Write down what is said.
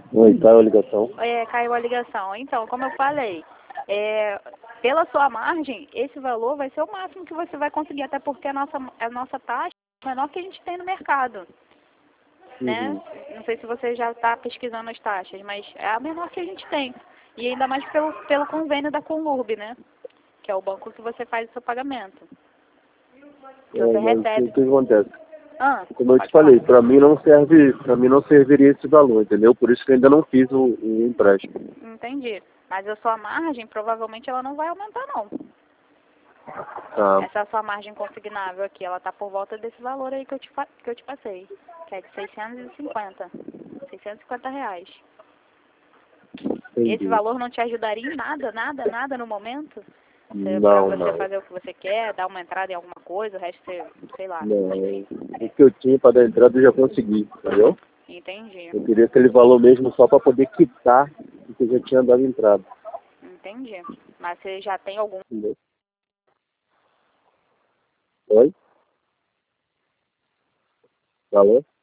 Oi, caiu a ligação. Caiu a ligação. Então, como eu falei, pela sua margem, esse valor vai ser o máximo que você vai conseguir, até porque a nossa taxa é a menor que a gente tem no mercado, né? Não sei se você já está pesquisando as taxas, mas é a menor que a gente tem. E ainda mais pelo convênio da Conurb, né? Que é o banco que você faz o seu pagamento. Que você Mas recebe. o que acontece? Como eu te Pode falei, falar. para mim não serviria esse valor, entendeu? Por isso que eu ainda não fiz o empréstimo. Entendi. Mas a sua margem, provavelmente, ela não vai aumentar, não. Tá. Essa sua margem consignável aqui, ela tá por volta desse valor aí que eu te passei. Que é de 650. 650 reais. Entendi. Esse valor não te ajudaria em nada, nada, nada no momento? Pra Não, você não. fazer o que você quer, dar uma entrada em alguma coisa, o resto você, sei lá. Não. Enfim. O que eu tinha para dar entrada eu já consegui, entendeu? Entendi. Eu queria aquele valor mesmo só para poder quitar o que eu já tinha dado entrada. Entendi. Mas você já tem algum... Entendeu? Oi? Alô?